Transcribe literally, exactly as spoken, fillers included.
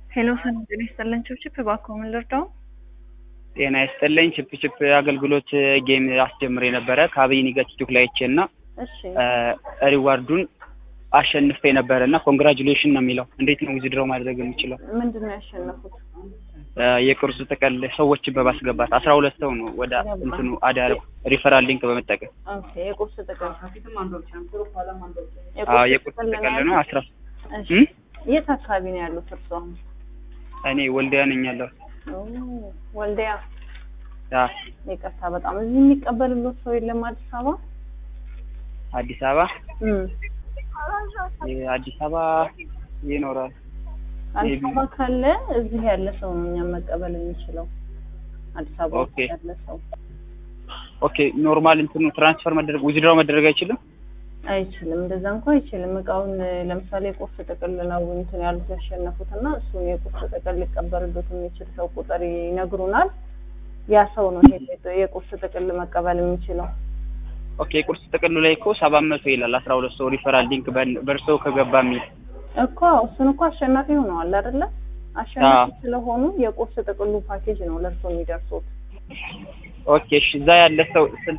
ሄሎ ሰላም ጤና ይስጥልኝ ችፕ እባክዎ ምን ልርዳው? ጤና ይስጥልኝ ችፕ ችፕ አገልግሎት ጌም አስጀምሬ ነበረ ከአብይኒ ጋር ቲክቶክ ላይ አይቼና እሺ ሪዋርዱን አሸንፌ ነበርና ኮንግራቹሌሽን ነው የሚለው። እንዴት ነው ዊዝድሮው ማድረግ የምችለው? ምንድነው ያሸነፉት? የቁርስ ጥቅል ሰዎችን በማስገባት አስራ ሁለት ሰው ነው ወደ እንትኑ አዳር ሪፈራል ሊንክ በመጠቀም ኦኬ የቁርስ ጥቅል አዎ የቁርስ ጥቅል ነው አስራ እሺ የት አካባቢ ነው ያሉት እርስዎ? እኔ ወልዲያ ነኝ ያለሁት። ኦ ወልዲያ ያ ይቅርታ በጣም እዚህ የሚቀበልሎት ሰው የለም አዲስ አበባ? አዲስ አበባ እም አዲስ አበባ ይኖራል። አዲስ አበባ ካለ እዚህ ያለ ሰው ነው እኛም መቀበል የሚችለው። አዲስ አበባ ያለ ሰው ኦኬ ኖርማል እንትኑ ትራንስፈር መደረግ ዊዝድሮው መደረግ አይችልም? አይችልም እንደዛ እንኳን አይችልም። እቃውን ለምሳሌ ቁርስ ጥቅል ነው እንትን ያሉት ያሸነፉትና እሱ የቁርስ ጥቅል ሊቀበልበት የሚችል ሰው ቁጥር ይነግሩናል። ያ ሰው ነው የቁርስ ጥቅል መቀበል የሚችለው። ኦኬ የቁርስ ጥቅሉ ላይ እኮ ሰባት መቶ ይላል አስራ ሁለት ሰው ሪፈራል ሊንክ በርሰው ከገባ የሚል እኮ እሱን እኮ አሸናፊ ሆነዋል አይደለ? አሸናፊ ስለሆኑ የቁርስ ጥቅሉ ፓኬጅ ነው ለርሶ የሚደርሱት። ኦኬ እሺ እዛ ያለ ሰው